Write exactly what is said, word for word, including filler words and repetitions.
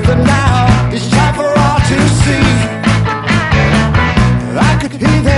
but now it's time for all to see. I could hear them